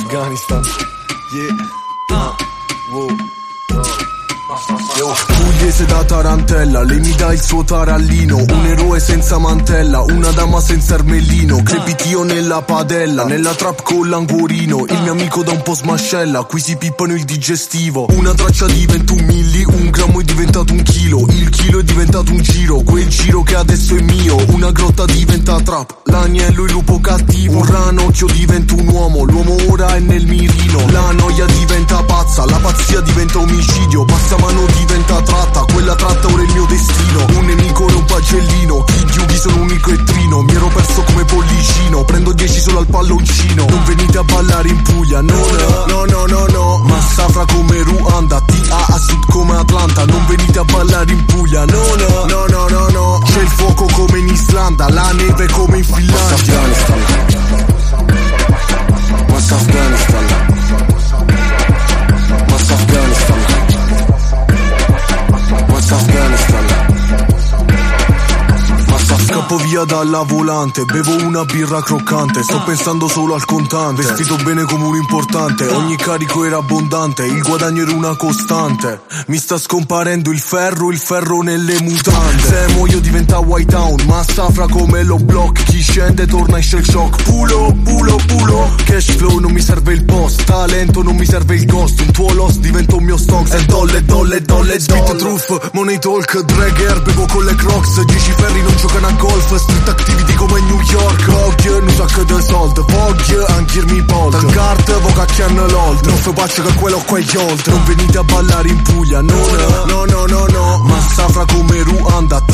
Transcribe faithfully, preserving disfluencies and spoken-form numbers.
Afghanistan. Yeah. Uh. Wow. Pugliese da tarantella, lei mi dà il suo tarallino. Un eroe senza mantella, una dama senza ermellino. Crepitio nella padella, nella trap con l'anguorino. Il mio amico da un po' smascella, qui si pippano il digestivo. Una traccia diventa un milli, un grammo è diventato un chilo. Il chilo è diventato un giro, quel giro che adesso è mio. Una grotta diventa trap, l'agnello il lupo cattivo. Un ranocchio diventa un uomo, l'uomo ora è nel mirino. La noia diventa pazza, la pazzia diventa omicidio. Passamano diventa tratta, quella tratta ora è il mio destino. Un nemico e un pagellino, chi Yugi sono unico e trino. Mi ero perso come pollicino, prendo dieci solo al palloncino. Non venite a ballare in Puglia, no no no no no no. Massafra come Ruanda, T A a sud come Atlanta. Non venite a ballare in Puglia, no no no no no no. C'è il fuoco come in Islanda, la neve come in Finlandia. Massa Afghanistan, Massa Afghanistan, Massa Afghanistan. Scappo via dalla volante, bevo una birra croccante. Sto pensando solo al contante, vestito bene come un importante. Ogni carico era abbondante, il guadagno era una costante. Mi sta scomparendo il ferro, il ferro nelle mutande. Se muoio diventa White Town, massafra come lo block. Chi scende torna in shell shock. Pulo, pulo, pulo. Cash flow non mi serve il post, talento non mi serve il ghost. Un tuo loss diventa un mio stock. E dolle, dolle, dolle, spit truth, money talk, dragger, bevo con le crocs. Dieci ferri non giocano a golf, street activity come New York. Voglio, non sacco di soldi, voglio anche mi porta. Dal cart, voglio cacchiano l'old. Non fa faccia che quello qua è gli old. Non venite a ballare in Puglia, no no no no no no. Massafra come Ruanda,